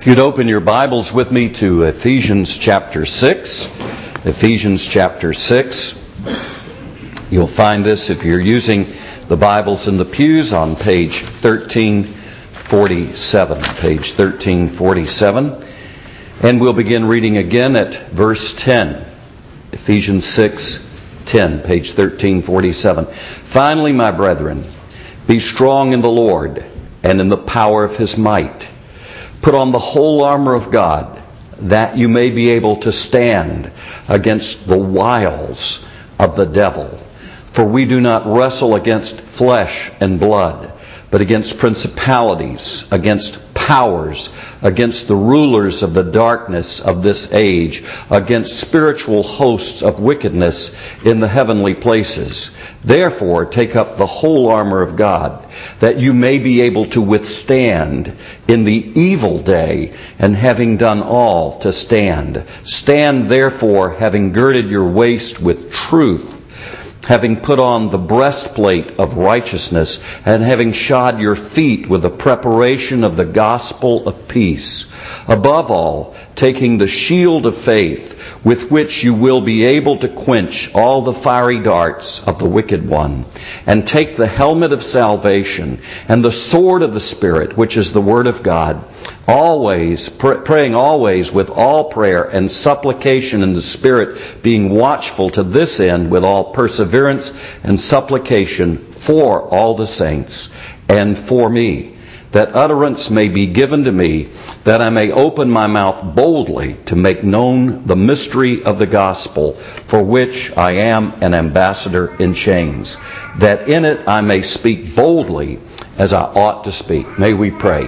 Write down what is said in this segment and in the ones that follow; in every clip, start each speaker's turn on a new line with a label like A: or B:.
A: If you'd open your Bibles with me to Ephesians chapter 6. Ephesians chapter 6. You'll find this if you're using the Bibles in the pews on page 1347. Page 1347. And we'll begin reading again at verse 10. Ephesians 6:10, page 1347. Finally, my brethren, be strong in the Lord and in the power of His might. Put on the whole armor of God, that you may be able to stand against the wiles of the devil. For we do not wrestle against flesh and blood, but against principalities, against powers, against the rulers of the darkness of this age, against spiritual hosts of wickedness in the heavenly places. Therefore, take up the whole armor of God, that you may be able to withstand in the evil day, and having done all, to stand. Stand therefore, having girded your waist with truth, having put on the breastplate of righteousness, and having shod your feet with the preparation of the gospel of peace. Above all, taking the shield of faith, with which you will be able to quench all the fiery darts of the wicked one, and take the helmet of salvation and the sword of the Spirit, which is the Word of God, always praying always with all prayer and supplication in the Spirit, being watchful to this end with all perseverance and supplication for all the saints and for me, that utterance may be given to me, that I may open my mouth boldly to make known the mystery of the gospel, for which I am an ambassador in chains, that in it I may speak boldly as I ought to speak. May we pray.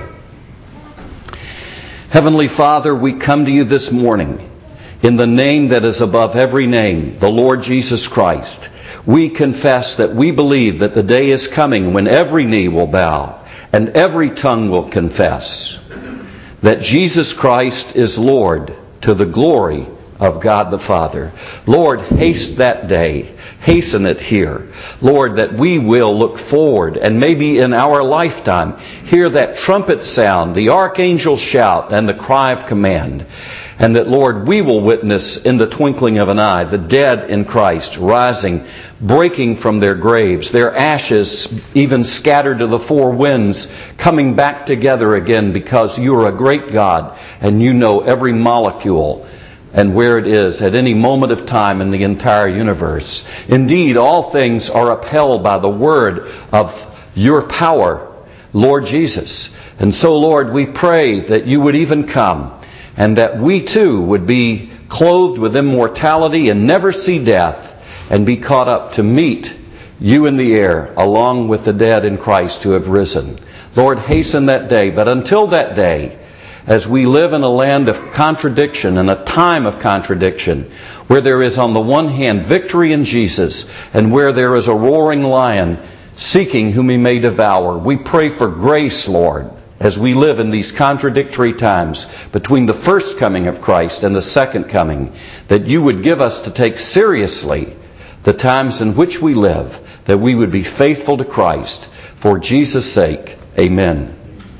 A: Heavenly Father, we come to you this morning in the name that is above every name, the Lord Jesus Christ. We confess that we believe that the day is coming when every knee will bow and every tongue will confess that Jesus Christ is Lord, to the glory of God the Father. Lord, haste that day. Hasten it here. Lord, that we will look forward and maybe in our lifetime hear that trumpet sound, the archangel shout, and the cry of command. And that, Lord, we will witness in the twinkling of an eye the dead in Christ rising, breaking from their graves, their ashes even scattered to the four winds, coming back together again, because you are a great God and you know every molecule and where it is at any moment of time in the entire universe. Indeed, all things are upheld by the word of your power, Lord Jesus. And so, Lord, we pray that you would even come, and that we too would be clothed with immortality and never see death, and be caught up to meet you in the air along with the dead in Christ who have risen. Lord, hasten that day. But until that day, as we live in a land of contradiction and a time of contradiction, where there is on the one hand victory in Jesus, and where there is a roaring lion seeking whom he may devour, we pray for grace, Lord, as we live in these contradictory times between the first coming of Christ and the second coming, that you would give us to take seriously the times in which we live, that we would be faithful to Christ. For Jesus' sake, amen.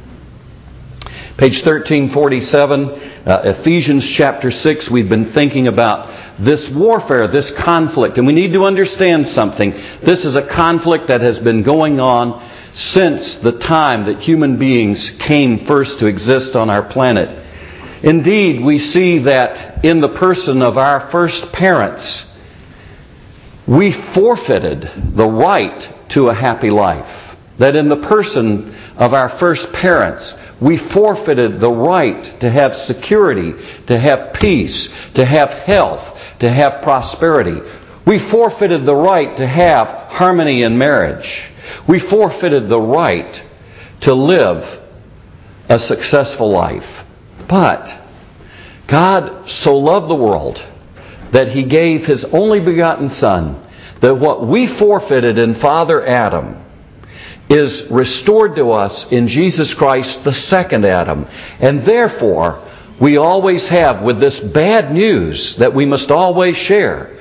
A: Page 1347, Ephesians chapter 6, we've been thinking about this warfare, this conflict, and we need to understand something. This is a conflict that has been going on since the time that human beings came first to exist on our planet. Indeed, we see that in the person of our first parents, we forfeited the right to a happy life. That in the person of our first parents, we forfeited the right to have security, to have peace, to have health, to have prosperity. We forfeited the right to have harmony in marriage. We forfeited the right to live a successful life. But God so loved the world that He gave His only begotten Son, that what we forfeited in Father Adam is restored to us in Jesus Christ, the second Adam. And therefore, we always have with this bad news that we must always share,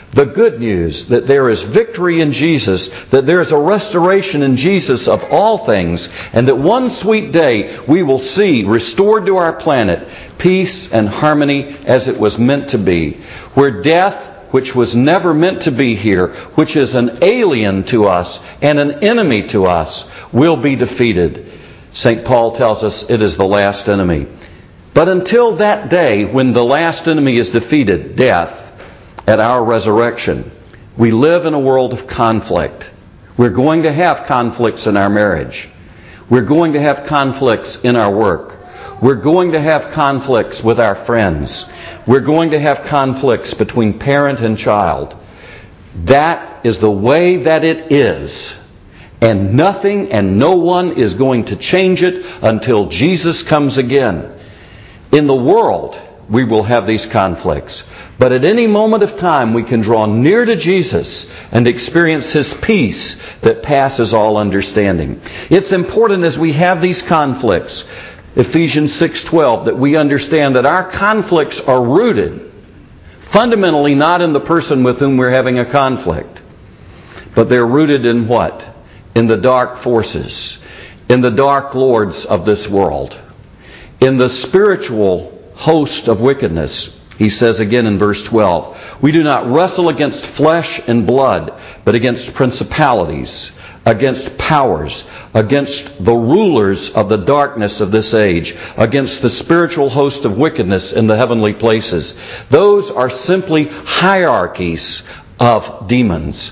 A: The good news that there is victory in Jesus, that there is a restoration in Jesus of all things, and that one sweet day we will see restored to our planet peace and harmony as it was meant to be, where death, which was never meant to be here, which is an alien to us and an enemy to us, will be defeated. St. Paul tells us it is the last enemy. But until that day when the last enemy is defeated, death, at our resurrection, we live in a world of conflict. We're going to have conflicts in our marriage. We're going to have conflicts in our work. We're going to have conflicts with our friends. We're going to have conflicts between parent and child. That is the way that it is. And nothing and no one is going to change it until Jesus comes again. In the world, we will have these conflicts. But at any moment of time, we can draw near to Jesus and experience His peace that passes all understanding. It's important as we have these conflicts, Ephesians 6:12, that we understand that our conflicts are rooted fundamentally not in the person with whom we're having a conflict, but they're rooted in what? In the dark forces, in the dark lords of this world, in the spiritual host of wickedness. He says again in verse 12, we do not wrestle against flesh and blood, but against principalities, against powers, against the rulers of the darkness of this age, against the spiritual host of wickedness in the heavenly places. Those are simply hierarchies of demons,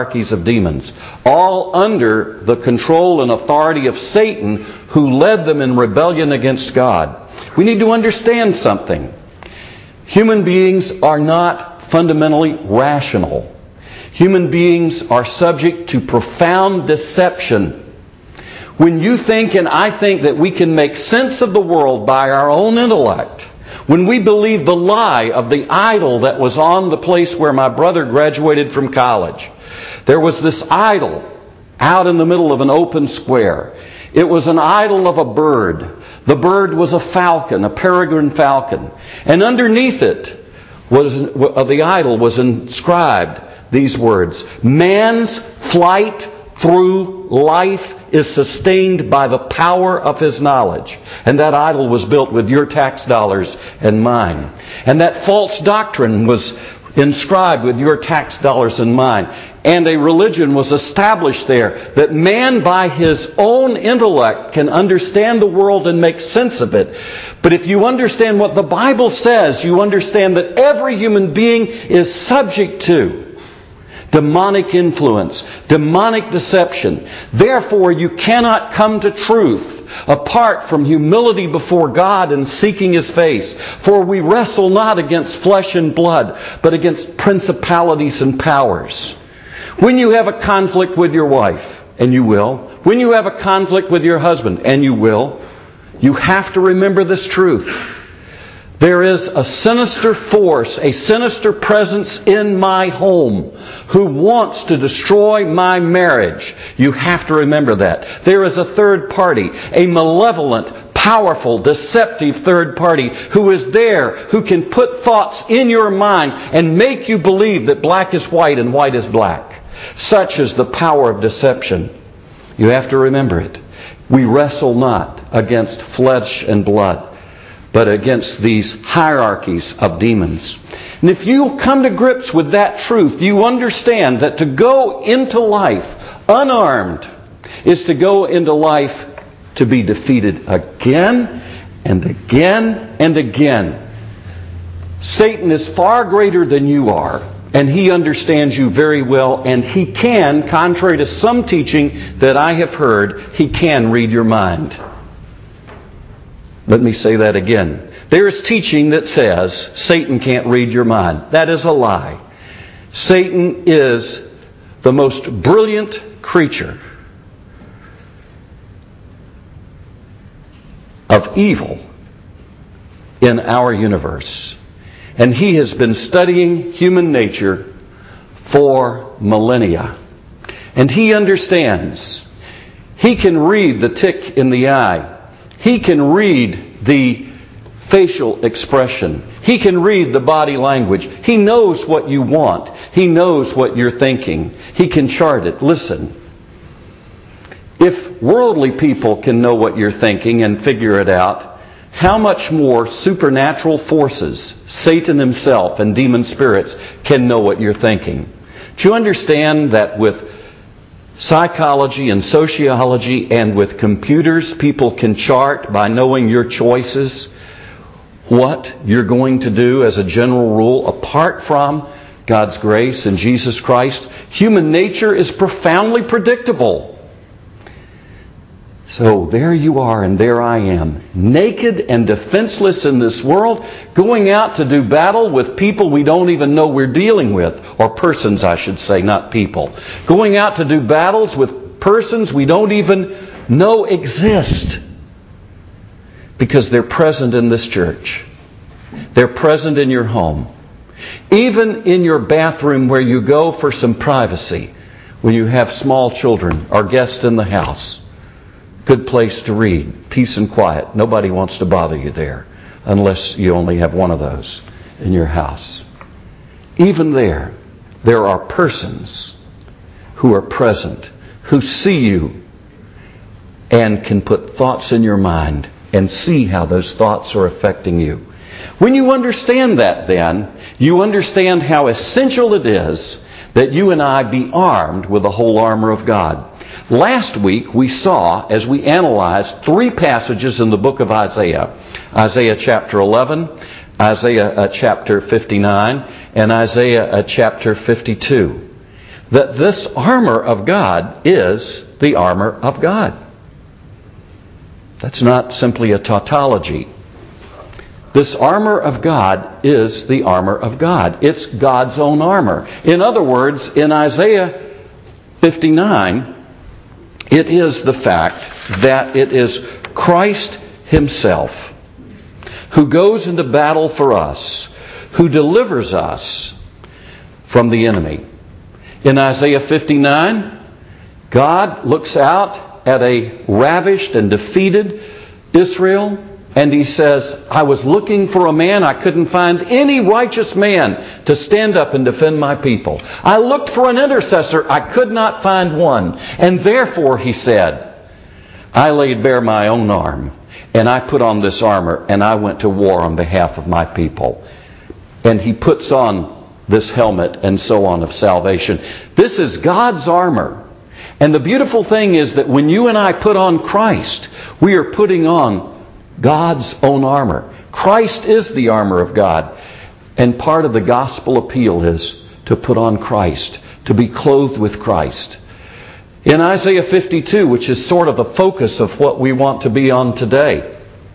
A: all under the control and authority of Satan, who led them in rebellion against God. We need to understand something. Human beings are not fundamentally rational. Human beings are subject to profound deception. When you think and I think that we can make sense of the world by our own intellect, when we believe the lie of the idol that was on the place where my brother graduated from college, there was this idol out in the middle of an open square. It was an idol of a bird. The bird was a falcon, a peregrine falcon. And underneath it of the idol was inscribed these words, man's flight through life is sustained by the power of his knowledge. And that idol was built with your tax dollars and mine. And that false doctrine was inscribed with your tax dollars and mine. And a religion was established there that man by his own intellect can understand the world and make sense of it. But if you understand what the Bible says, you understand that every human being is subject to demonic influence, demonic deception. Therefore, you cannot come to truth apart from humility before God and seeking His face. For we wrestle not against flesh and blood, but against principalities and powers. When you have a conflict with your wife, and you will, when you have a conflict with your husband, and you will, you have to remember this truth. There is a sinister force, a sinister presence in my home who wants to destroy my marriage. You have to remember that. There is a third party, a malevolent, powerful, deceptive third party who is there, who can put thoughts in your mind and make you believe that black is white and white is black. Such is the power of deception. You have to remember it. We wrestle not against flesh and blood, but against these hierarchies of demons. And if you come to grips with that truth, you understand that to go into life unarmed is to go into life to be defeated again and again and again. Satan is far greater than you are, and he understands you very well, and he can, contrary to some teaching that I have heard, he can read your mind. Let me say that again. There is teaching that says Satan can't read your mind. That is a lie. Satan is the most brilliant creature of evil in our universe. And he has been studying human nature for millennia. And he understands. He can read the tick in the eye. He can read the facial expression. He can read the body language. He knows what you want. He knows what you're thinking. He can chart it. Listen. If worldly people can know what you're thinking and figure it out, how much more supernatural forces, Satan himself and demon spirits, can know what you're thinking? Do you understand that with psychology and sociology and with computers, people can chart by knowing your choices what you're going to do as a general rule apart from God's grace and Jesus Christ? Human nature is profoundly predictable. So there you are and there I am, naked and defenseless in this world, going out to do battle with people we don't even know we're dealing with, or persons I should say, not people. Going out to do battles with persons we don't even know exist, because they're present in this church. They're present in your home. Even in your bathroom where you go for some privacy, when you have small children or guests in the house. Good place to read. Peace and quiet. Nobody wants to bother you there unless you only have one of those in your house. Even there are persons who are present, who see you and can put thoughts in your mind and see how those thoughts are affecting you. When you understand that, then, you understand how essential it is that you and I be armed with the whole armor of God. Last week we saw, as we analyzed 3 passages in the book of Isaiah, Isaiah chapter 11, Isaiah chapter 59, and Isaiah chapter 52, that this armor of God is the armor of God. That's not simply a tautology. This armor of God is the armor of God. It's God's own armor. In other words, in Isaiah 59, it is the fact that it is Christ Himself who goes into battle for us, who delivers us from the enemy. In Isaiah 59, God looks out at a ravished and defeated Israel, and He says, I was looking for a man. I couldn't find any righteous man to stand up and defend my people. I looked for an intercessor. I could not find one. And therefore, He said, I laid bare my own arm, and I put on this armor, and I went to war on behalf of my people. And He puts on this helmet and so on of salvation. This is God's armor. And the beautiful thing is that when you and I put on Christ, we are putting on God's own armor. Christ is the armor of God. And part of the gospel appeal is to put on Christ, to be clothed with Christ. In Isaiah 52, which is sort of the focus of what we want to be on today.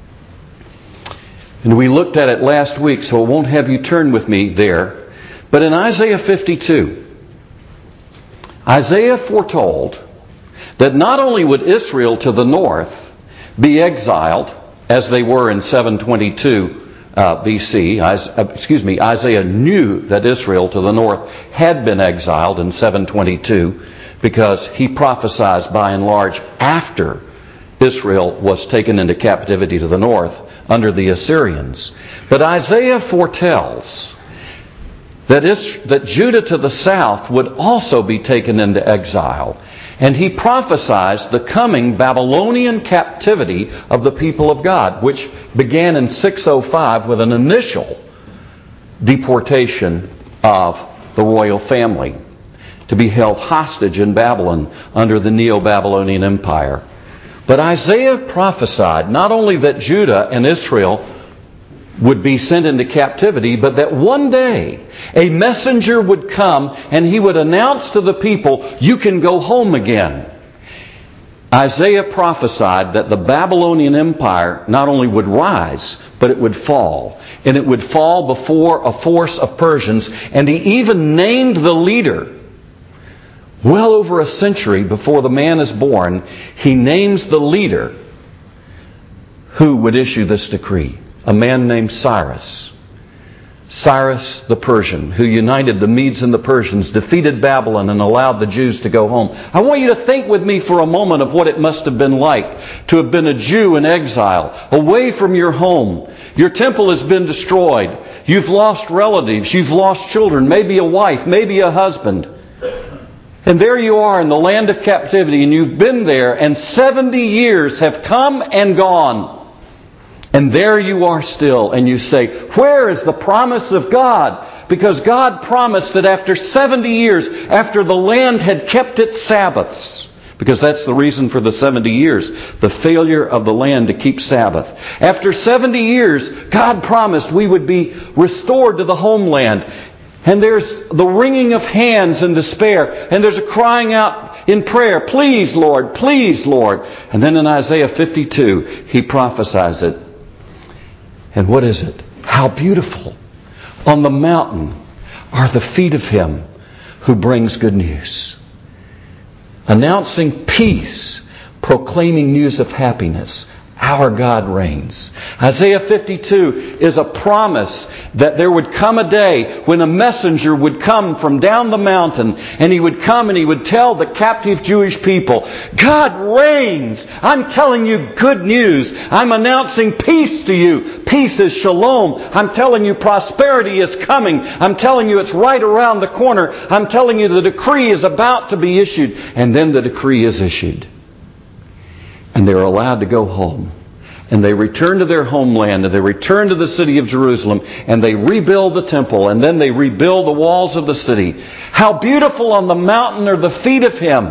A: And we looked at it last week, so I won't have you turn with me there. But in Isaiah 52, Isaiah foretold that not only would Israel to the north be exiled, as they were in 722 BC. Isaiah knew that Israel to the north had been exiled in 722 because he prophesied by and large after Israel was taken into captivity to the north under the Assyrians. But Isaiah foretells that Judah to the south would also be taken into exile. And he prophesies the coming Babylonian captivity of the people of God, which began in 605 with an initial deportation of the royal family to be held hostage in Babylon under the Neo-Babylonian Empire. But Isaiah prophesied not only that Judah and Israel would be sent into captivity, but that one day a messenger would come and he would announce to the people, you can go home again. Isaiah prophesied that the Babylonian Empire not only would rise, but it would fall. And it would fall before a force of Persians. And he even named the leader. Well over a century before the man is born, he names the leader who would issue this decree. A man named Cyrus. Cyrus the Persian, who united the Medes and the Persians, defeated Babylon and allowed the Jews to go home. I want you to think with me for a moment of what it must have been like to have been a Jew in exile, away from your home. Your temple has been destroyed. You've lost relatives. You've lost children, maybe a wife, maybe a husband. And there you are in the land of captivity, and you've been there, and 70 years have come and gone. And there you are still, and you say, where is the promise of God? Because God promised that after 70 years, after the land had kept its Sabbaths, because that's the reason for the 70 years, the failure of the land to keep Sabbath. After 70 years, God promised we would be restored to the homeland. And there's the wringing of hands in despair. And there's a crying out in prayer, please, Lord, please, Lord. And then in Isaiah 52, he prophesies it. And what is it? How beautiful on the mountain are the feet of him who brings good news. Announcing peace, proclaiming news of happiness. Our God reigns. Isaiah 52 is a promise that there would come a day when a messenger would come from down the mountain, and he would come and he would tell the captive Jewish people, God reigns. I'm telling you good news. I'm announcing peace to you. Peace is shalom. I'm telling you prosperity is coming. I'm telling you it's right around the corner. I'm telling you the decree is about to be issued. And then the decree is issued. And they're allowed to go home. And they return to their homeland, and they return to the city of Jerusalem, and they rebuild the temple, and then they rebuild the walls of the city. How beautiful on the mountain are the feet of him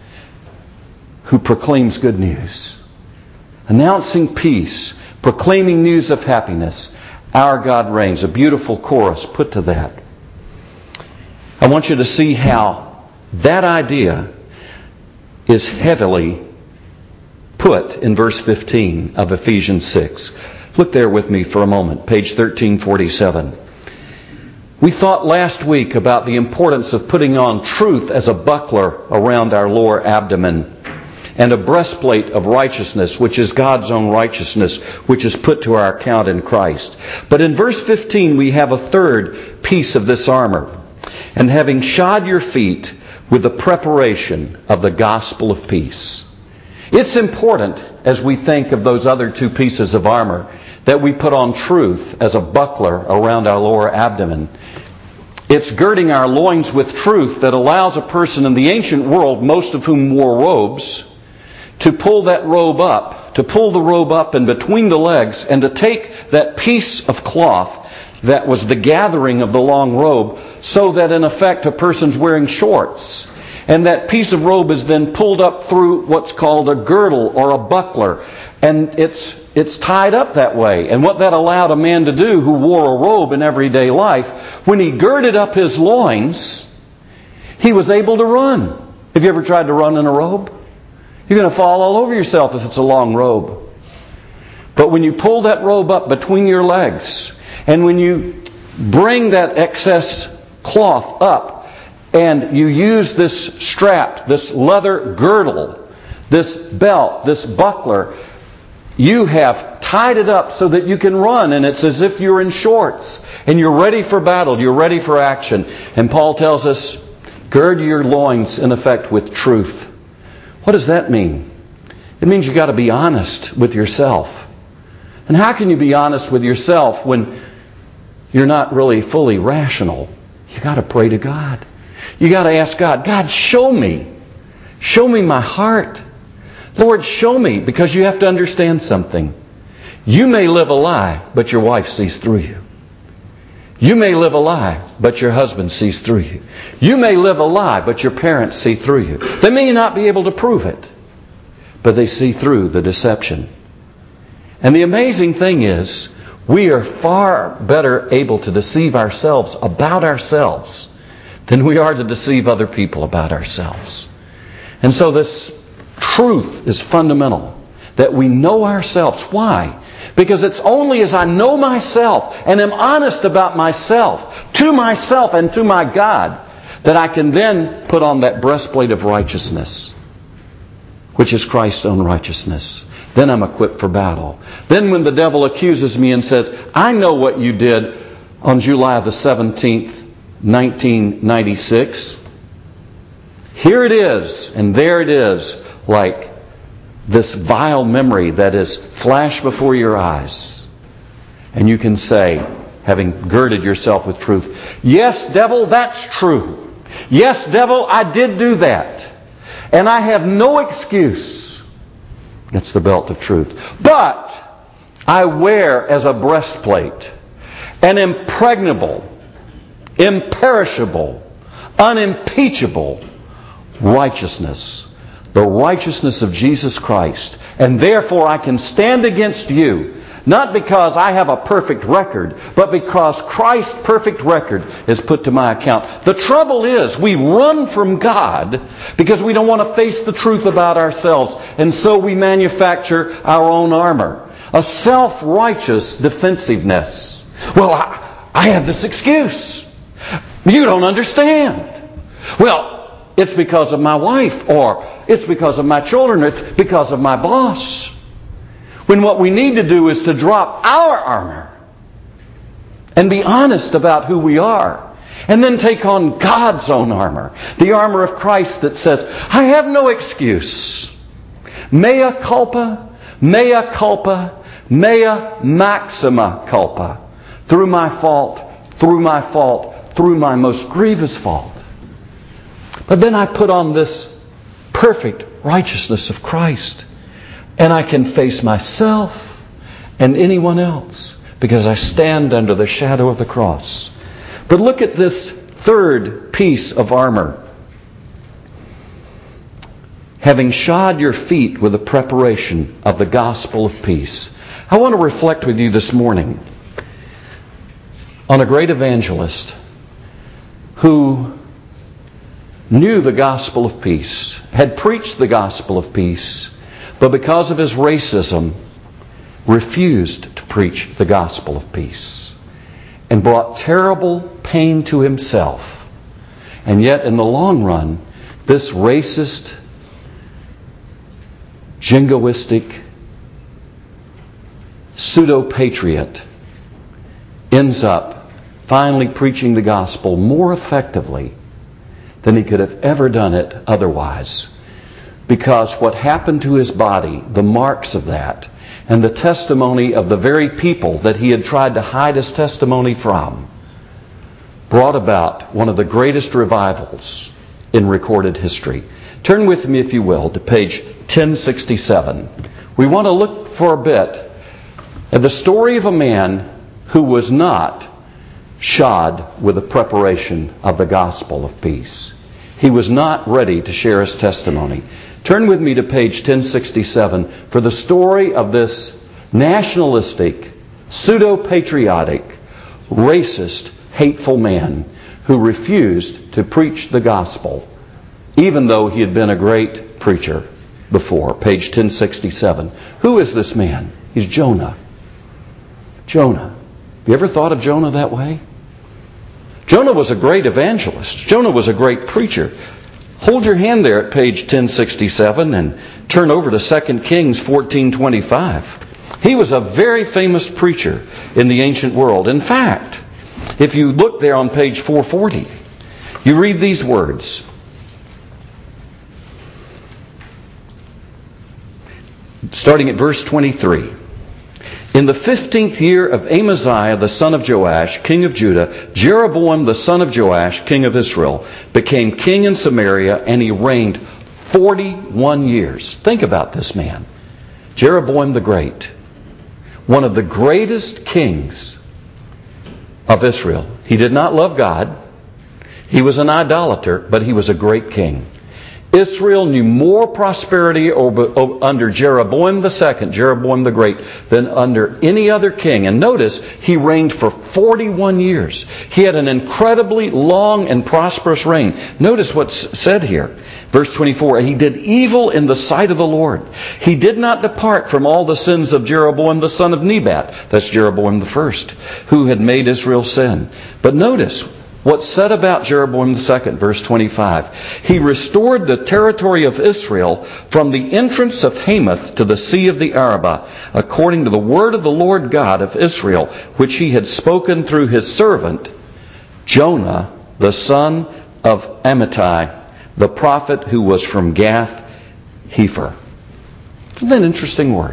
A: who proclaims good news. Announcing peace, proclaiming news of happiness. Our God reigns. A beautiful chorus put to that. I want you to see how that idea is heavily put in verse 15 of Ephesians 6. Look there with me for a moment, page 1347. We thought last week about the importance of putting on truth as a buckler around our lower abdomen, and a breastplate of righteousness, which is God's own righteousness, which is put to our account in Christ. But in verse 15 we have a third piece of this armor. And having shod your feet with the preparation of the gospel of peace. It's important, as we think of those other two pieces of armor, that we put on truth as a buckler around our lower abdomen. It's girding our loins with truth that allows a person in the ancient world, most of whom wore robes, to pull that robe up, to pull the robe up in between the legs, and to take that piece of cloth that was the gathering of the long robe, so that in effect a person's wearing shorts. And that piece of robe is then pulled up through what's called a girdle or a buckler. And it's tied up that way. And what that allowed a man to do who wore a robe in everyday life, when he girded up his loins, he was able to run. Have you ever tried to run in a robe? You're going to fall all over yourself if it's a long robe. But when you pull that robe up between your legs, and when you bring that excess cloth up, and you use this strap, this leather girdle, this belt, this buckler, you have tied it up so that you can run, and it's as if you're in shorts, and you're ready for battle, you're ready for action. And Paul tells us, gird your loins, in effect, with truth. What does that mean? It means you've got to be honest with yourself. And how can you be honest with yourself when you're not really fully rational? You've got to pray to God. You got to ask God, God, show me. Show me my heart. Lord, show me, because you have to understand something. You may live a lie, but your wife sees through you. You may live a lie, but your husband sees through you. You may live a lie, but your parents see through you. They may not be able to prove it, but they see through the deception. And the amazing thing is, we are far better able to deceive ourselves about ourselves than we are to deceive other people about ourselves. And so this truth is fundamental, that we know ourselves. Why? Because it's only as I know myself and am honest about myself, to myself and to my God, that I can then put on that breastplate of righteousness, which is Christ's own righteousness. Then I'm equipped for battle. Then when the devil accuses me and says, I know what you did on July the 17th, 1996. Here it is, and there it is, like this vile memory that is flashed before your eyes. And you can say, having girded yourself with truth, yes, devil, that's true. Yes, devil, I did do that. And I have no excuse. That's the belt of truth. But I wear as a breastplate an impregnable, imperishable, unimpeachable righteousness. The righteousness of Jesus Christ. And therefore I can stand against you, not because I have a perfect record, but because Christ's perfect record is put to my account. The trouble is, we run from God because we don't want to face the truth about ourselves. And so we manufacture our own armor. A self-righteous defensiveness. Well, I have this excuse. You don't understand. Well, it's because of my wife, or it's because of my children, it's because of my boss. When what we need to do is to drop our armor and be honest about who we are. And then take on God's own armor. The armor of Christ that says, I have no excuse. Mea culpa, mea culpa, mea maxima culpa. Through my fault, through my fault, through my most grievous fault. But then I put on this perfect righteousness of Christ. And I can face myself and anyone else because I stand under the shadow of the cross. But look at this third piece of armor. Having shod your feet with the preparation of the gospel of peace. I want to reflect with you this morning on a great evangelist who knew the gospel of peace, had preached the gospel of peace, but because of his racism, refused to preach the gospel of peace and brought terrible pain to himself. And yet, in the long run, this racist, jingoistic, pseudo-patriot ends up finally preaching the gospel more effectively than he could have ever done it otherwise. Because what happened to his body, the marks of that, and the testimony of the very people that he had tried to hide his testimony from, brought about one of the greatest revivals in recorded history. Turn with me, if you will, to page 1067. We want to look for a bit at the story of a man who was not shod with the preparation of the gospel of peace. He was not ready to share his testimony. Turn with me to page 1067 for the story of this nationalistic, pseudo-patriotic, racist, hateful man who refused to preach the gospel, even though he had been a great preacher before. Page 1067. Who is this man? He's Jonah. Jonah. Have you ever thought of Jonah that way? Jonah was a great evangelist. Jonah was a great preacher. Hold your hand there at page 1067 and turn over to 2 Kings 14:25. He was a very famous preacher in the ancient world. In fact, if you look there on page 440, you read these words. Starting at verse 23. In the 15th year of Amaziah the son of Joash, king of Judah, Jeroboam the son of Joash, king of Israel, became king in Samaria, and he reigned 41 years. Think about this man. Jeroboam the Great. One of the greatest kings of Israel. He did not love God. He was an idolater, but he was a great king. Israel knew more prosperity under Jeroboam II, Jeroboam the Great, than under any other king. And notice, he reigned for 41 years. He had an incredibly long and prosperous reign. Notice what's said here. Verse 24, he did evil in the sight of the Lord. He did not depart from all the sins of Jeroboam the son of Nebat. That's Jeroboam I, who had made Israel sin. But notice What's said about Jeroboam II, verse 25. He restored the territory of Israel from the entrance of Hamath to the sea of the Arabah, according to the word of the Lord God of Israel, which he had spoken through his servant, Jonah, the son of Amittai, the prophet who was from Gath Hepher. Isn't that an interesting word?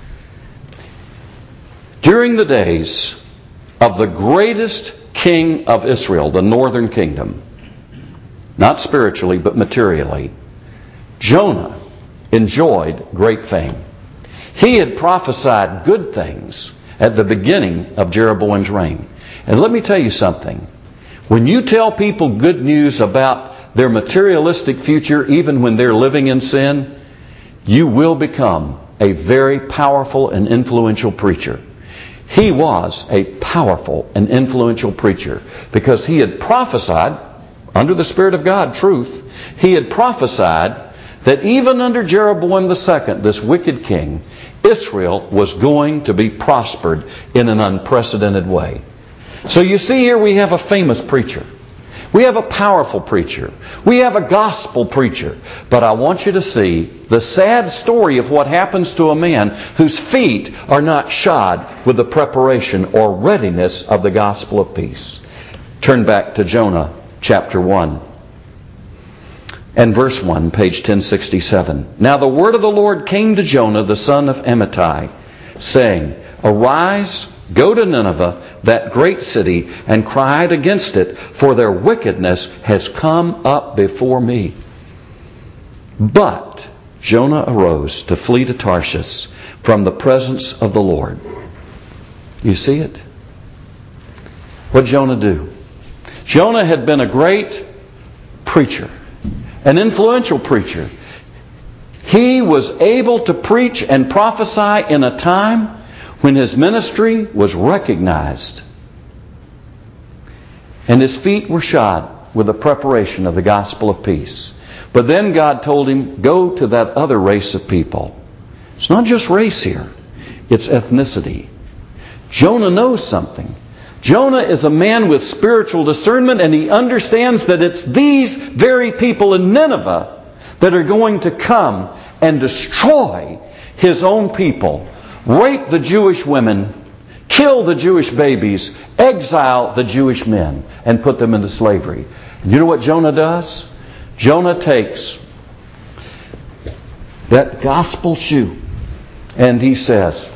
A: During the days of the greatest king of Israel, the northern kingdom, not spiritually but materially, Jonah enjoyed great fame. He had prophesied good things at the beginning of Jeroboam's reign. And let me tell you something. When you tell people good news about their materialistic future, even when they're living in sin, you will become a very powerful and influential preacher. He was a powerful and influential preacher because he had prophesied, under the Spirit of God, truth, he had prophesied that even under Jeroboam II, this wicked king, Israel was going to be prospered in an unprecedented way. So you see here we have a famous preacher. We have a powerful preacher. We have a gospel preacher. But I want you to see the sad story of what happens to a man whose feet are not shod with the preparation or readiness of the gospel of peace. Turn back to Jonah chapter 1 and verse 1, page 1067. Now the word of the Lord came to Jonah, the son of Amittai, saying, Arise, go to Nineveh, that great city, and cry out against it, for their wickedness has come up before me. But Jonah arose to flee to Tarshish from the presence of the Lord. You see it? What did Jonah do? Jonah had been a great preacher, an influential preacher. He was able to preach and prophesy in a time when his ministry was recognized and his feet were shod with the preparation of the gospel of peace. But then God told him, go to that other race of people. It's not just race here, it's ethnicity. Jonah knows something. Jonah is a man with spiritual discernment, and he understands that it's these very people in Nineveh that are going to come and destroy his own people, rape the Jewish women, kill the Jewish babies, exile the Jewish men, and put them into slavery. And you know what Jonah does? Jonah takes that gospel shoe and he says,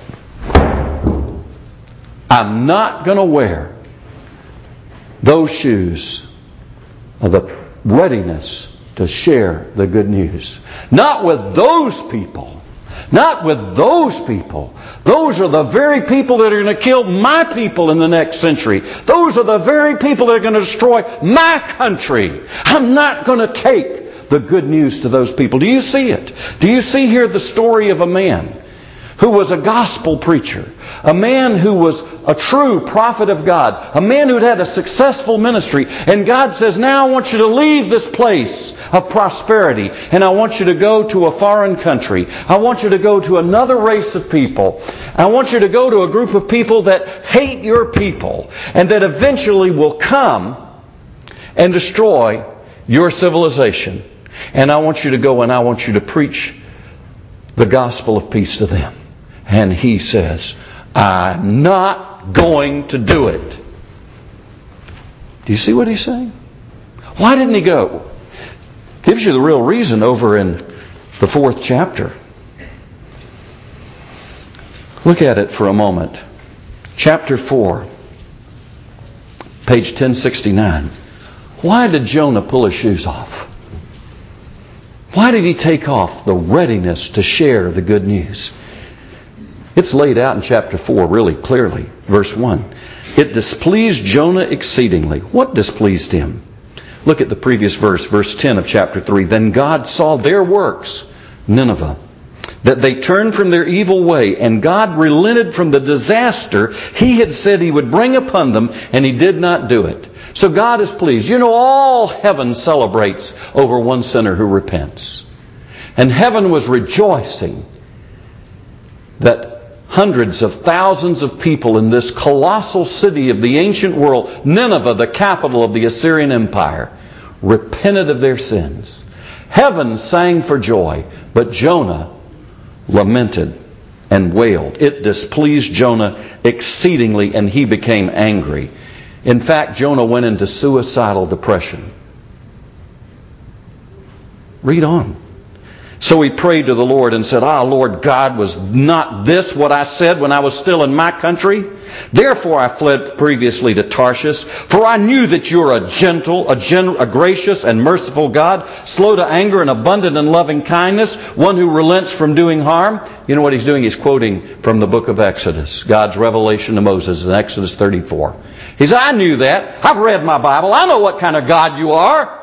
A: I'm not going to wear those shoes of the readiness to share the good news. Not with those people. Not with those people. Those are the very people that are going to kill my people in the next century. Those are the very people that are going to destroy my country. I'm not going to take the good news to those people. Do you see it? Do you see here the story of a man who was a gospel preacher, a man who was a true prophet of God, a man who'd had a successful ministry, and God says, now I want you to leave this place of prosperity, and I want you to go to a foreign country. I want you to go to another race of people. I want you to go to a group of people that hate your people, and that eventually will come and destroy your civilization. And I want you to go and I want you to preach the gospel of peace to them. And he says, I'm not going to do it. Do you see what he's saying? Why didn't he go? Gives you the real reason over in the 4th chapter. Look at it for a moment. Chapter 4, page 1069. Why did Jonah pull his shoes off? Why did he take off the readiness to share the good news? It's laid out in chapter 4 really clearly. Verse 1. It displeased Jonah exceedingly. What displeased him? Look at the previous verse, verse 10 of chapter 3. Then God saw their works, Nineveh, that they turned from their evil way, and God relented from the disaster He had said He would bring upon them, and He did not do it. So God is pleased. You know, all heaven celebrates over one sinner who repents. And heaven was rejoicing that hundreds of thousands of people in this colossal city of the ancient world, Nineveh, the capital of the Assyrian Empire, repented of their sins. Heaven sang for joy, but Jonah lamented and wailed. It displeased Jonah exceedingly, and he became angry. In fact, Jonah went into suicidal depression. Read on. So he prayed to the Lord and said, Lord God, was not this what I said when I was still in my country? Therefore I fled previously to Tarshish, for I knew that you are a gracious and merciful God, slow to anger and abundant in loving kindness, one who relents from doing harm. You know what he's doing? He's quoting from the book of Exodus, God's revelation to Moses in Exodus 34. He said, I knew that. I've read my Bible. I know what kind of God you are.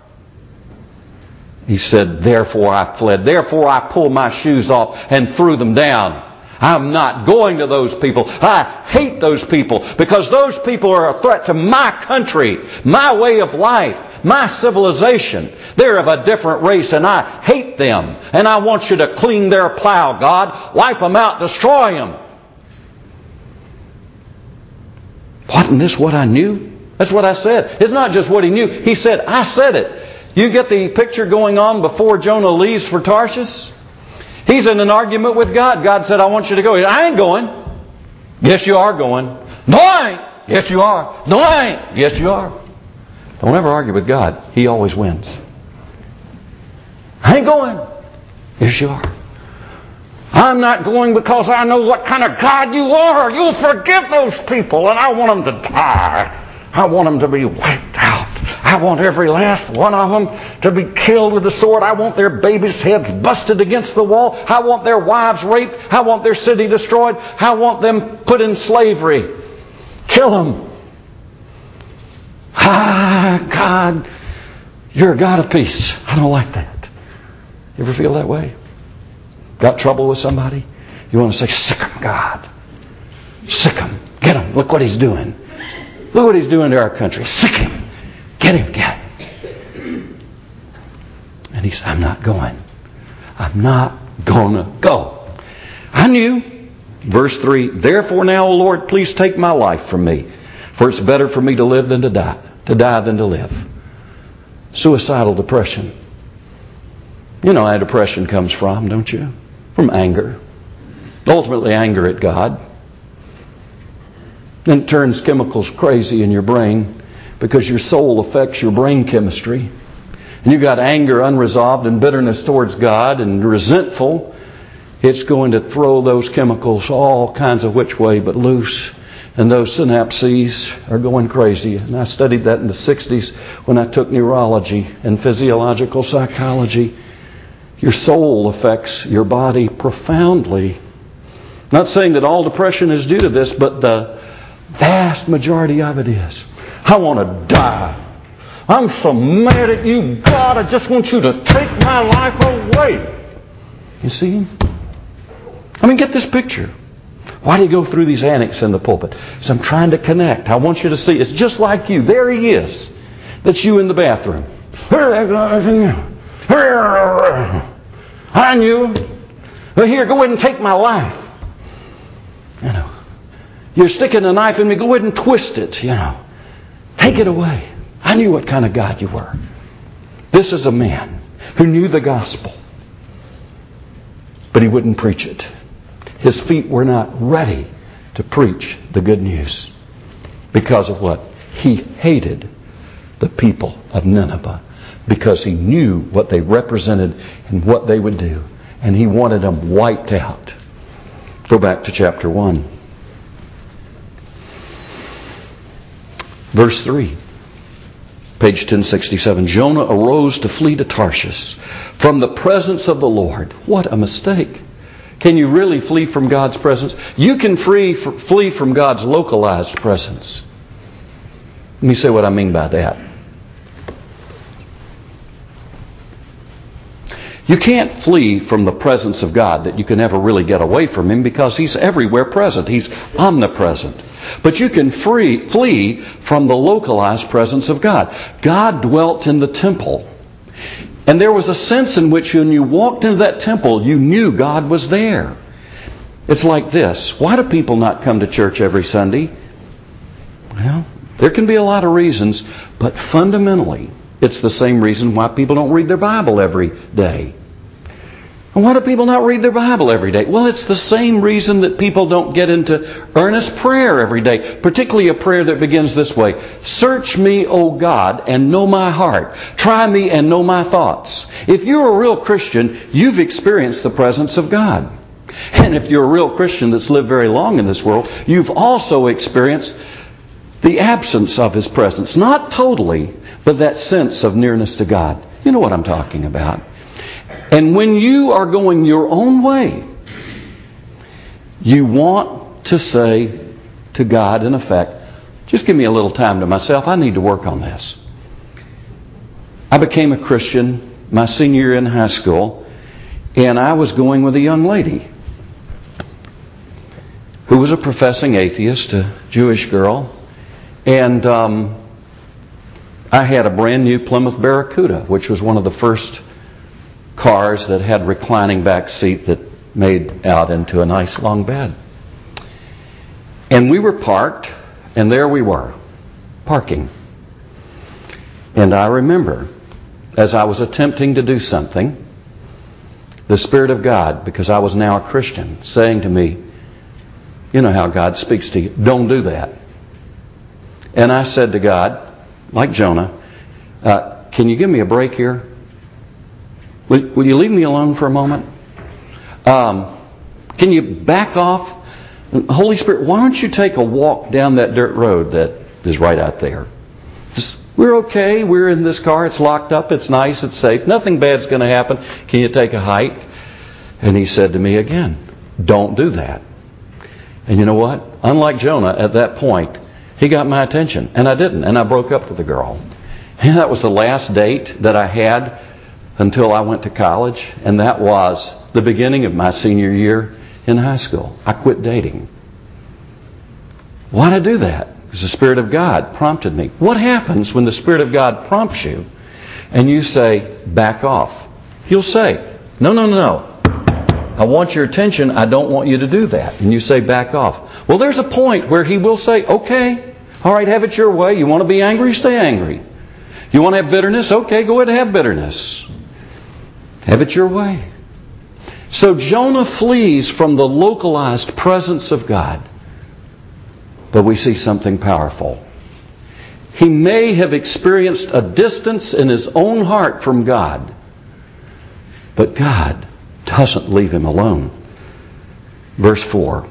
A: He said, therefore I fled. Therefore I pulled my shoes off and threw them down. I'm not going to those people. I hate those people because those people are a threat to my country, my way of life, my civilization. They're of a different race and I hate them. And I want you to clean their plow, God. Wipe them out, destroy them. Wasn't this what I knew? That's what I said. It's not just what he knew. He said, I said it. You get the picture going on before Jonah leaves for Tarshish? He's in an argument with God. God said, I want you to go. I ain't going. Yes, you are going. No, I ain't. Yes, you are. No, I ain't. Yes, you are. Don't ever argue with God. He always wins. I ain't going. Yes, you are. I'm not going because I know what kind of God you are. You'll forgive those people, and I want them to die. I want them to be wiped out. I want every last one of them to be killed with the sword. I want their babies' heads busted against the wall. I want their wives raped. I want their city destroyed. I want them put in slavery. Kill them. God, you're a God of peace. I don't like that. You ever feel that way? Got trouble with somebody? You want to say, sick 'em, God. Sick 'em. Get him. Look what he's doing. Look what he's doing to our country. Sick him. Get him, get him. And he said, I'm not going. I'm not going to go. I knew. Verse 3, therefore now, O Lord, please take my life from me. For it's better for me to live than to die. To die than to live. Suicidal depression. You know how depression comes from, don't you? From anger. Ultimately anger at God. Then it turns chemicals crazy in your brain because your soul affects your brain chemistry. And you've got anger unresolved and bitterness towards God and resentful. It's going to throw those chemicals all kinds of which way but loose. And those synapses are going crazy. And I studied that in the 60s when I took neurology and physiological psychology. Your soul affects your body profoundly. Not saying that all depression is due to this, but the vast majority of it is. I want to die. I'm so mad at you, God. I just want you to take my life away. You see? I mean, get this picture. Why do you go through these annex in the pulpit? So I'm trying to connect. I want you to see. It's just like you. There he is. That's you in the bathroom. I knew. Well, here, go ahead and take my life. You know. You're sticking a knife in me. Go ahead and twist it. You know. Take it away. I knew what kind of God you were. This is a man who knew the gospel. But he wouldn't preach it. His feet were not ready to preach the good news. Because of what? He hated the people of Nineveh. Because he knew what they represented and what they would do. And he wanted them wiped out. Go back to chapter 1. Verse 3. Page 1067. Jonah arose to flee to Tarshish from the presence of the Lord. What a mistake. Can you really flee from God's presence? You can flee from God's localized presence. Let me say what I mean by that. You can't flee from the presence of God that you can never really get away from Him because He's everywhere present. He's omnipresent. But you can flee from the localized presence of God. God dwelt in the temple. And there was a sense in which when you walked into that temple, you knew God was there. It's like this. Why do people not come to church every Sunday? Well, there can be a lot of reasons, but fundamentally, it's the same reason why people don't read their Bible every day. And why do people not read their Bible every day? Well, it's the same reason that people don't get into earnest prayer every day, particularly a prayer that begins this way: Search me, O God, and know my heart. Try me and know my thoughts. If you're a real Christian, you've experienced the presence of God. And if you're a real Christian that's lived very long in this world, you've also experienced the absence of His presence. Not totally, but that sense of nearness to God. You know what I'm talking about. And when you are going your own way, you want to say to God, in effect, just give me a little time to myself. I need to work on this. I became a Christian my senior year in high school, and I was going with a young lady who was a professing atheist, a Jewish girl. And I had a brand new Plymouth Barracuda, which was one of the first cars that had reclining back seat that made out into a nice long bed. And we were parked, and there we were, parking. And I remember, as I was attempting to do something, the Spirit of God, because I was now a Christian, saying to me, you know how God speaks to you, don't do that. And I said to God, like Jonah, can you give me a break here? Will you leave me alone for a moment? Can you back off? Holy Spirit, why don't you take a walk down that dirt road that is right out there? We're okay. We're in this car. It's locked up. It's nice. It's safe. Nothing bad's going to happen. Can you take a hike? And He said to me again, don't do that. And you know what? Unlike Jonah, at that point, he got my attention. And I didn't. And I broke up with the girl. And that was the last date that I had until I went to college. And that was the beginning of my senior year in high school. I quit dating. Why did I do that? Because the Spirit of God prompted me. What happens when the Spirit of God prompts you and you say, back off? He'll say, no. I want your attention. I don't want you to do that. And you say, back off. Well, there's a point where He will say, okay, all right, have it your way. You want to be angry? Stay angry. You want to have bitterness? Okay, go ahead and have bitterness. Have it your way. So Jonah flees from the localized presence of God. But we see something powerful. He may have experienced a distance in his own heart from God, but God doesn't leave him alone. Verse 4.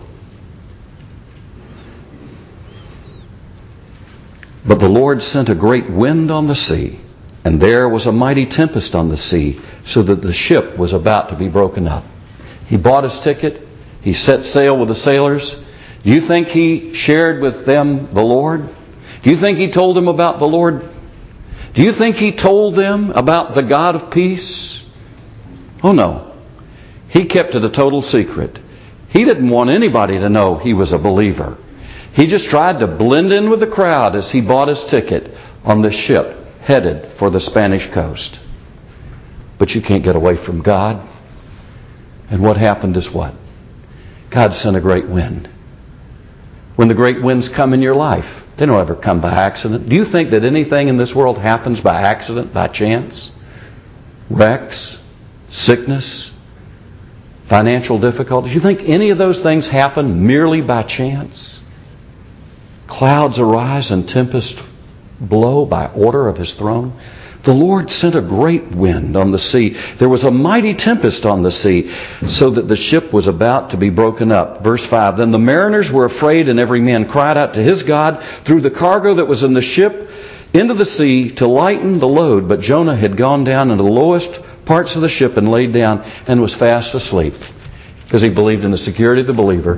A: But the Lord sent a great wind on the sea, and there was a mighty tempest on the sea, so that the ship was about to be broken up. He bought his ticket. He set sail with the sailors. Do you think he shared with them the Lord? Do you think he told them about the Lord? Do you think he told them about the God of peace? Oh no. He kept it a total secret. He didn't want anybody to know he was a believer. He just tried to blend in with the crowd as he bought his ticket on the ship headed for the Spanish coast. But you can't get away from God. And what happened is what? God sent a great wind. When the great winds come in your life, they don't ever come by accident. Do you think that anything in this world happens by accident, by chance? Wrecks, sickness, financial difficulties. You think any of those things happen merely by chance? Clouds arise and tempests blow by order of His throne. The Lord sent a great wind on the sea. There was a mighty tempest on the sea, so that the ship was about to be broken up. Verse 5, Then the mariners were afraid, and every man cried out to his God, threw the cargo that was in the ship into the sea to lighten the load. But Jonah had gone down into the lowest parts of the ship and laid down and was fast asleep, because he believed in the security of the believer.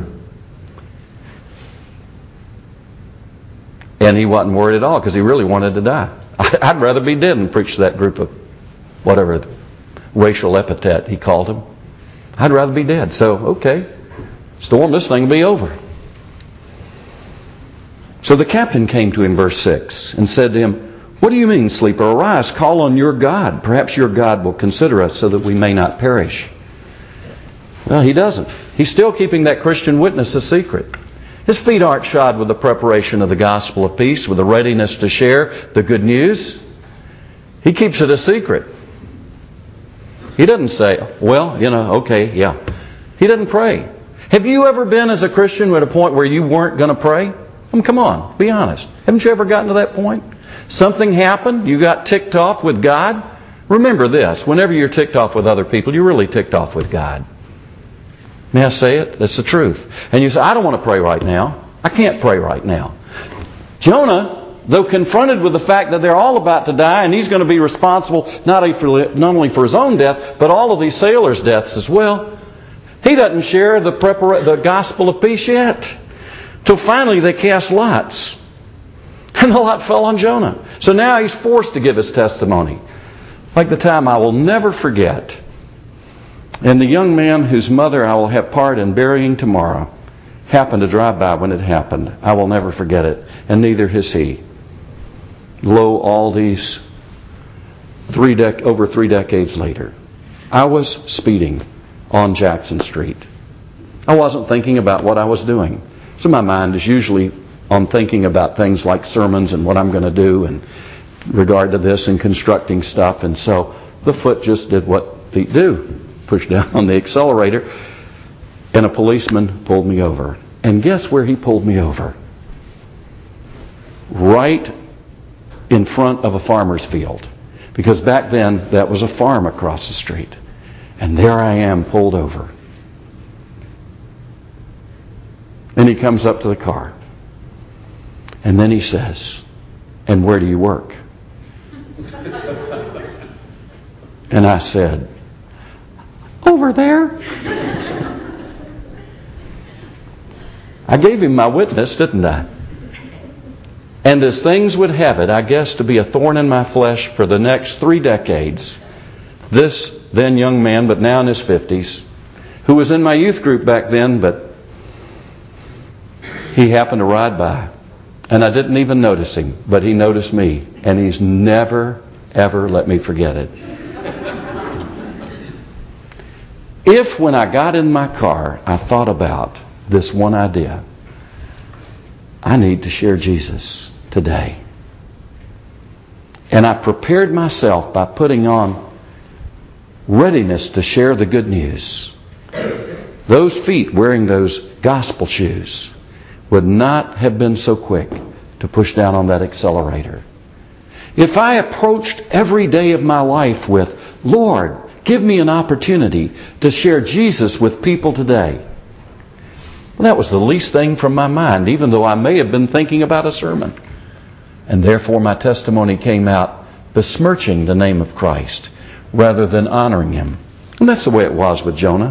A: And he wasn't worried at all, because he really wanted to die. I'd rather be dead than preach to that group of whatever racial epithet he called them. I'd rather be dead. So, okay, storm, this thing will be over. So the captain came to him, verse 6, and said to him, What do you mean, sleeper? Arise, call on your God. Perhaps your God will consider us so that we may not perish. Well, he doesn't. He's still keeping that Christian witness a secret. His feet aren't shod with the preparation of the gospel of peace, with the readiness to share the good news. He keeps it a secret. He doesn't say, well, okay, yeah. He doesn't pray. Have you ever been as a Christian at a point where you weren't going to pray? Come on, be honest. Haven't you ever gotten to that point? Something happened, you got ticked off with God. Remember this, whenever you're ticked off with other people, you're really ticked off with God. May I say it? That's the truth. And you say, I don't want to pray right now. I can't pray right now. Jonah, though confronted with the fact that they're all about to die and he's going to be responsible not only for his own death, but all of these sailors' deaths as well, he doesn't share the gospel of peace yet. Till finally they cast lots. And the lot fell on Jonah. So now he's forced to give his testimony. Like the time I will never forget. And the young man whose mother I will have part in burying tomorrow happened to drive by when it happened. I will never forget it. And neither has he. Lo, all these over 3 decades later, I was speeding on Jackson Street. I wasn't thinking about what I was doing. So my mind is usually on thinking about things like sermons and what I'm going to do in regard to this and constructing stuff. And so the foot just did what feet do. Pushed down on the accelerator, and a policeman pulled me over. And guess where he pulled me over? Right in front of a farmer's field. Because back then, that was a farm across the street. And there I am, pulled over. And he comes up to the car. And then he says, and where do you work? And I said, over there. I gave him my witness, didn't I? And as things would have it, I guess to be a thorn in my flesh for the next 3 decades, this then young man, but now in his 50s, who was in my youth group back then, but he happened to ride by. And I didn't even notice him, but he noticed me. And he's never, ever let me forget it. If when I got in my car, I thought about this one idea, I need to share Jesus today. And I prepared myself by putting on readiness to share the good news. Those feet wearing those gospel shoes would not have been so quick to push down on that accelerator. If I approached every day of my life with, Lord, give me an opportunity to share Jesus with people today. Well, that was the least thing from my mind, even though I may have been thinking about a sermon. And therefore my testimony came out besmirching the name of Christ rather than honoring Him. And that's the way it was with Jonah.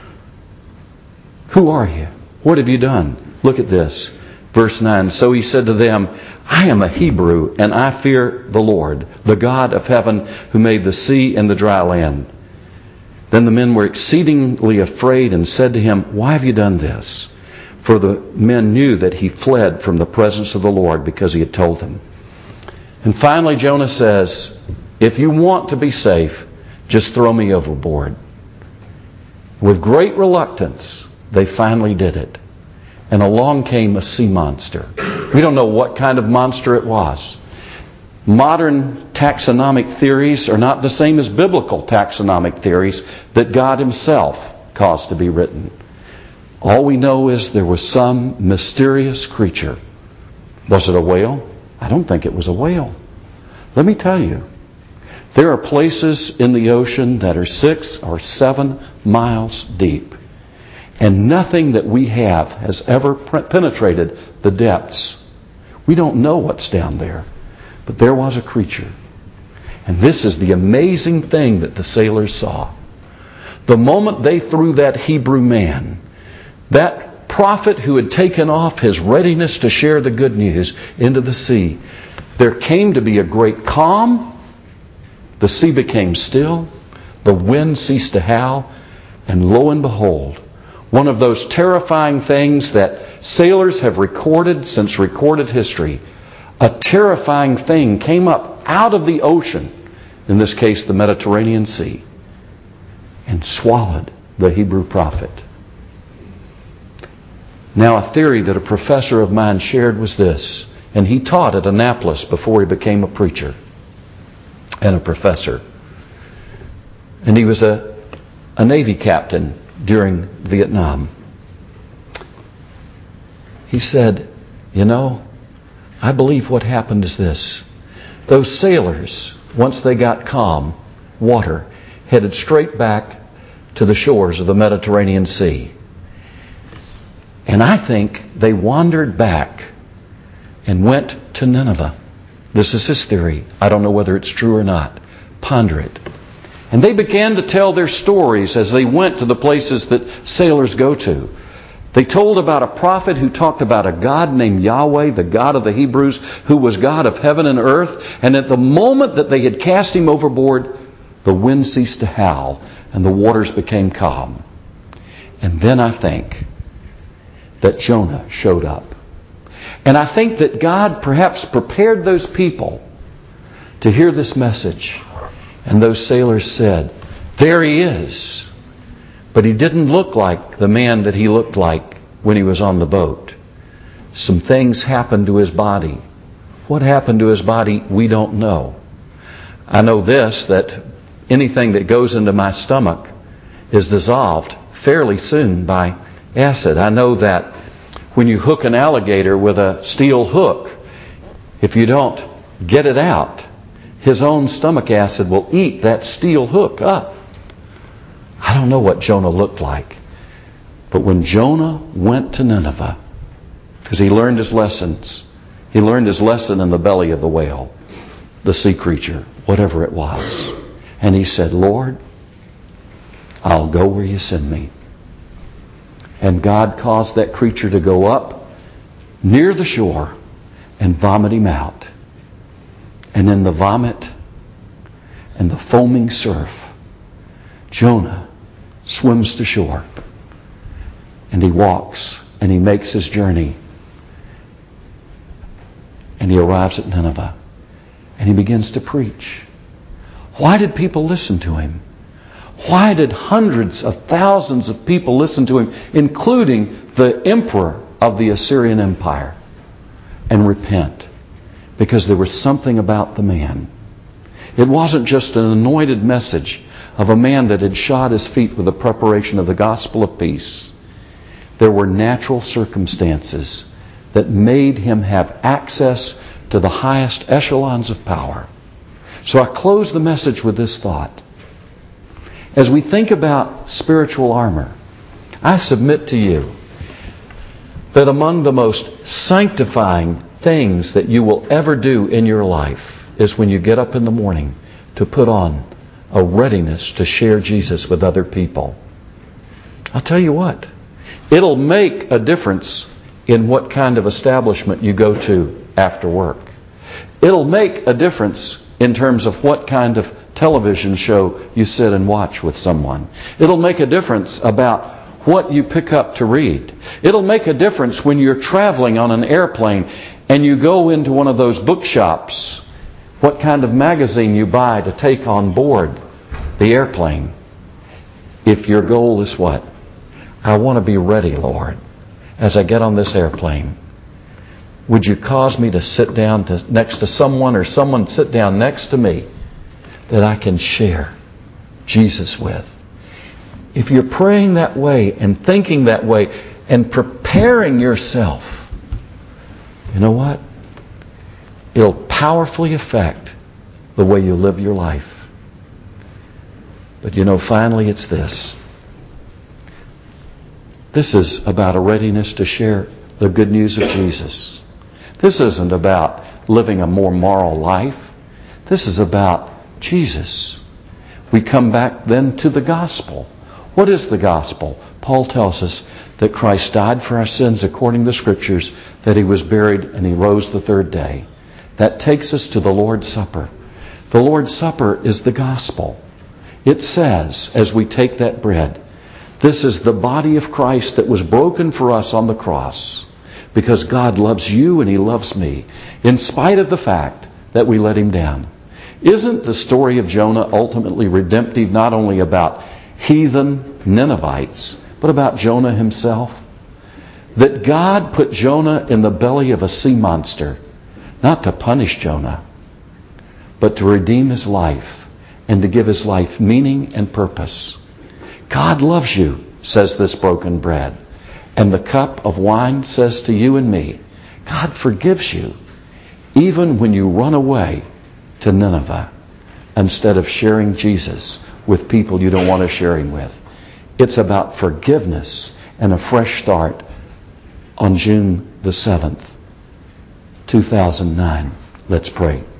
A: Who are you? What have you done? Look at this. Verse 9, so he said to them, I am a Hebrew, and I fear the Lord, the God of heaven, who made the sea and the dry land. Then the men were exceedingly afraid and said to him, why have you done this? For the men knew that he fled from the presence of the Lord because he had told them. And finally Jonah says, if you want to be safe, just throw me overboard. With great reluctance, they finally did it. And along came a sea monster. We don't know what kind of monster it was. Modern taxonomic theories are not the same as biblical taxonomic theories that God Himself caused to be written. All we know is there was some mysterious creature. Was it a whale? I don't think it was a whale. Let me tell you, there are places in the ocean that are 6 or 7 miles deep. And nothing that we have has ever penetrated the depths. We don't know what's down there. But there was a creature. And this is the amazing thing that the sailors saw. The moment they threw that Hebrew man, that prophet who had taken off his readiness to share the good news, into the sea, there came to be a great calm. The sea became still. The wind ceased to howl. And lo and behold, one of those terrifying things that sailors have recorded since recorded history. A terrifying thing came up out of the ocean, in this case the Mediterranean Sea, and swallowed the Hebrew prophet. Now, a theory that a professor of mine shared was this, and he taught at Annapolis before he became a preacher and a professor. And he was a Navy captain during Vietnam. He said, I believe what happened is this. Those sailors, once they got calm water, headed straight back to the shores of the Mediterranean Sea. And I think they wandered back and went to Nineveh. This is his theory. I don't know whether it's true or not. Ponder it. And they began to tell their stories as they went to the places that sailors go to. They told about a prophet who talked about a God named Yahweh, the God of the Hebrews, who was God of heaven and earth. And at the moment that they had cast him overboard, the wind ceased to howl and the waters became calm. And then I think that Jonah showed up. And I think that God perhaps prepared those people to hear this message. And those sailors said, there he is. But he didn't look like the man that he looked like when he was on the boat. Some things happened to his body. What happened to his body, we don't know. I know this, that anything that goes into my stomach is dissolved fairly soon by acid. I know that when you hook an alligator with a steel hook, if you don't get it out, his own stomach acid will eat that steel hook up. I don't know what Jonah looked like. But when Jonah went to Nineveh, because he learned his lessons, he learned his lesson in the belly of the whale, the sea creature, whatever it was. And he said, Lord, I'll go where you send me. And God caused that creature to go up near the shore and vomit him out. And in the vomit and the foaming surf, Jonah swims to shore. And he walks and he makes his journey. And he arrives at Nineveh. And he begins to preach. Why did people listen to him? Why did hundreds of thousands of people listen to him, including the emperor of the Assyrian Empire, and repent? Because there was something about the man. It wasn't just an anointed message of a man that had shod his feet with the preparation of the gospel of peace. There were natural circumstances that made him have access to the highest echelons of power. So I close the message with this thought. As we think about spiritual armor, I submit to you that among the most sanctifying things that you will ever do in your life is when you get up in the morning to put on a readiness to share Jesus with other people. I'll tell you what, it'll make a difference in what kind of establishment you go to after work. It'll make a difference in terms of what kind of television show you sit and watch with someone. It'll make a difference about what you pick up to read. It'll make a difference when you're traveling on an airplane and you go into one of those bookshops, what kind of magazine you buy to take on board the airplane. If your goal is what? I want to be ready, Lord, as I get on this airplane. Would you cause me to sit down next to someone, or someone sit down next to me that I can share Jesus with? If you're praying that way and thinking that way and preparing yourself, you know what? It'll powerfully affect the way you live your life. But finally it's this. This is about a readiness to share the good news of Jesus. This isn't about living a more moral life. This is about Jesus. We come back then to the gospel. What is the gospel? Paul tells us that Christ died for our sins according to the Scriptures, that He was buried and He rose the third day. That takes us to the Lord's Supper. The Lord's Supper is the gospel. It says, as we take that bread, this is the body of Christ that was broken for us on the cross, because God loves you and He loves me, in spite of the fact that we let Him down. Isn't the story of Jonah ultimately redemptive, not only about heathen Ninevites, but about Jonah himself? that God put Jonah in the belly of a sea monster, not to punish Jonah, but to redeem his life and to give his life meaning and purpose. God loves you, says this broken bread. And the cup of wine says to you and me, God forgives you, even when you run away to Nineveh instead of sharing Jesus with people you don't want to share him with. It's about forgiveness and a fresh start on June the 7th, 2009. Let's pray.